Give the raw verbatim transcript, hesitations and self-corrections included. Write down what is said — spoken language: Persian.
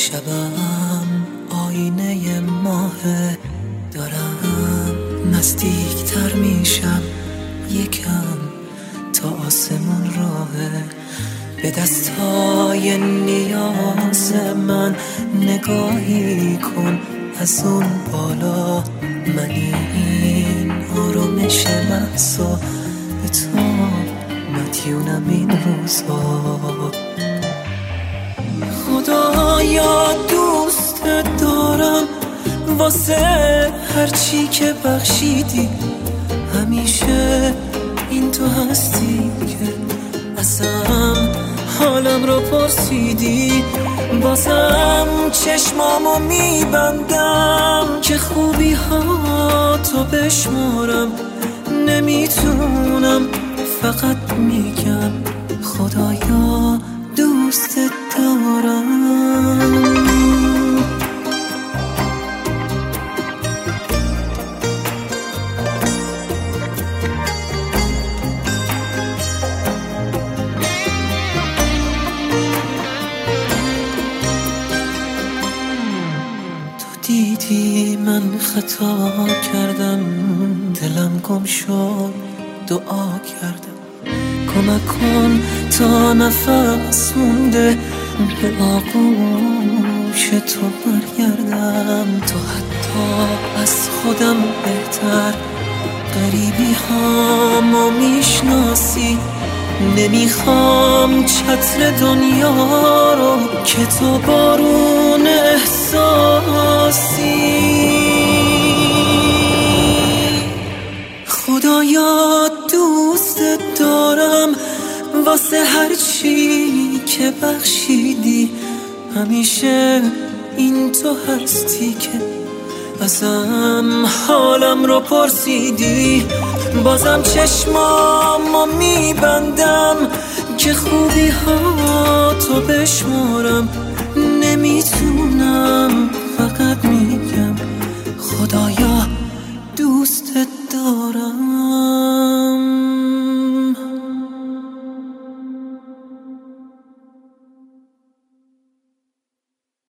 شبم آینه ماهه، دارم نزدیکتر میشم یکم تا آسمون راهه. به دستای نیاز من نگاهی کن از اون بالا، من این آرامش محضا به تو مدیونم این روزا. خدایا دوست دارم واسه هرچی که بخشیدی، همیشه این تو هستی که ازم حالم رو پرسیدی. بازم چشمامو میبندم که خوبی ها تو بشمارم، نمیتونم فقط میگم خدایا دوست دارم. دیدی من خطا کردم، دلم گم شد دعا کردم، کمک کن تا نفس مونده به آغوش تو برگردم. تو حتی از خودم بهتر غریبی هامو میشناسی، نمیخوام چتر دنیا رو که تو بارون احساسی. خدایا دوست دارم واسه هرچی که بخشیدی، همیشه این تو هستی که ازم حالم رو پرسیدی. بازم چشمامو میبندم که خوبی ها تو بشمارم، نمیتونم فقط میگم خدایا دوست دارم.